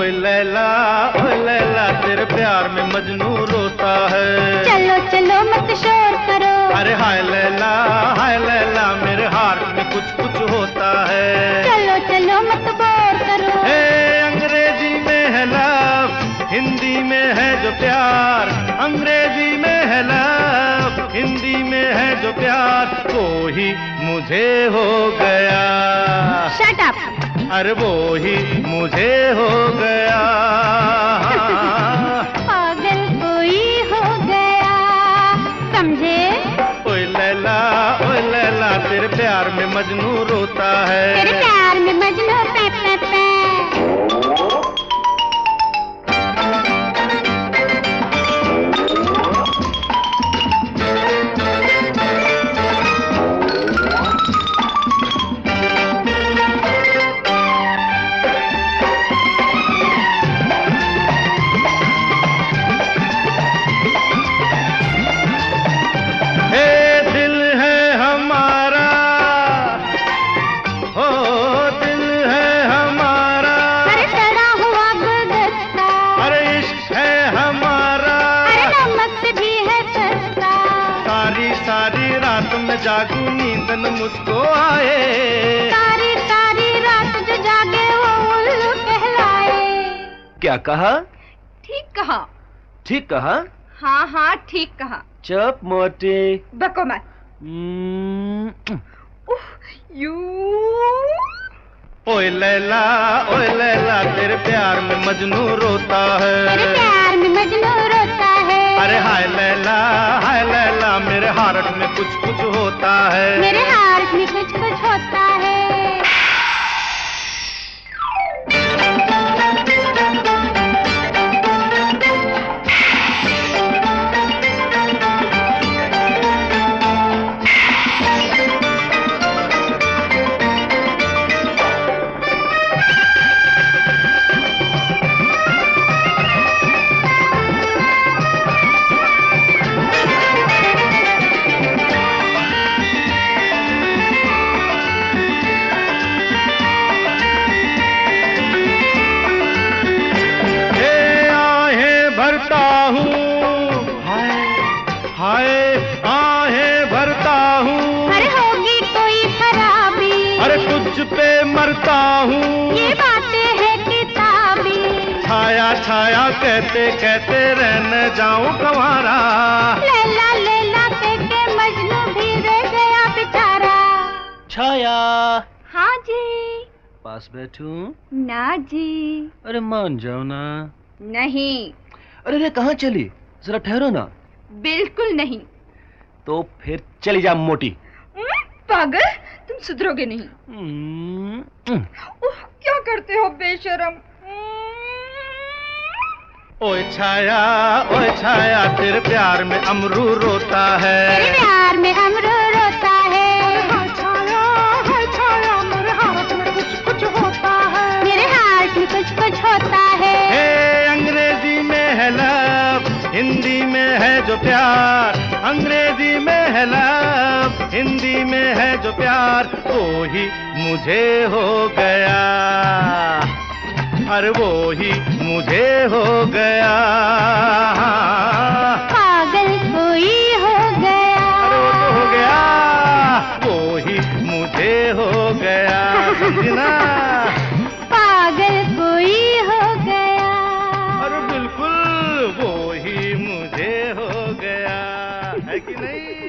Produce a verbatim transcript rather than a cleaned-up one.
ओए लैला ओए लैला तेरे प्यार में मजनू रोता है। चलो चलो मत शोर करो। अरे हाय लैला हाय लैला मेरे हार्ट में कुछ कुछ होता है। चलो चलो मत बोर करो। ए अंग्रेजी में है लव, हिंदी में है जो प्यार। अंग्रेजी में है लव, हिंदी में है जो प्यार, वो ही मुझे हो गया। Shut up. अरे वो ही मुझे हो गया। पागल कोई हो गया, समझे? ओए लैला ओए लैला तेरे प्यार में मजनू रोता है। तेरे प्यार में मजनू पे पे पे। जागू नींद न मुझको आए। सारी सारी रात जो जागे वो उल्लू कहलाए। क्या कहा? ठीक कहा। ठीक कहा? हाँ हाँ ठीक कहा। चुप मोटे। बको मत। यू। ओए लैला ओए लैला तेरे प्यार में मजनू रोता है। तेरे प्यार में मजनू रोता है। अरे हाय लैला हाय लैला मेरे हार्ट में कुछ कुछ होता है। मेरे हार्ट में कुछ कुछ होता है। हाय आहें भरता हूँ। अरे होगी कोई खराबी। अरे तुझ पे मरता हूँ। ये बातें है किताबी। छाया छाया कहते कहते रहने जाऊं कंवारा। लैला लैला कहके मजनू भी रह गया बेचारा। छाया। हाँ जी। पास बैठूं? ना जी। अरे मान जाओ ना। नहीं। अरे रे कहाँ चली, जरा ठहरो ना। बिल्कुल नहीं। तो फिर चली जा मोटी। पागल, तुम सुधरोगे नहीं। उह, क्या करते हो बेशरम। ओए छाया ओए छाया तेरे प्यार में अमरू रोता है। तेरे प्यार में अमरू रोता है। हाय छाया हाय छाया मेरे हार्ट में कुछ कुछ होता है। मेरे हार्ट में कुछ कुछ होता है। हे अंग्रेजी में है लव, हिंदी में है जो प्यार। अंग्रेजी में है लव, हिंदी में है जो प्यार, वो ही मुझे हो गया। अरे वो ही मुझे हो गया। पागल कोई हो गया। अरे वो तो हो गया, वो ही मुझे हो गया। समझना? पागल कोई हो गया। अरे बिल्कुल वो ही मुझे हो गया, है कि नहीं?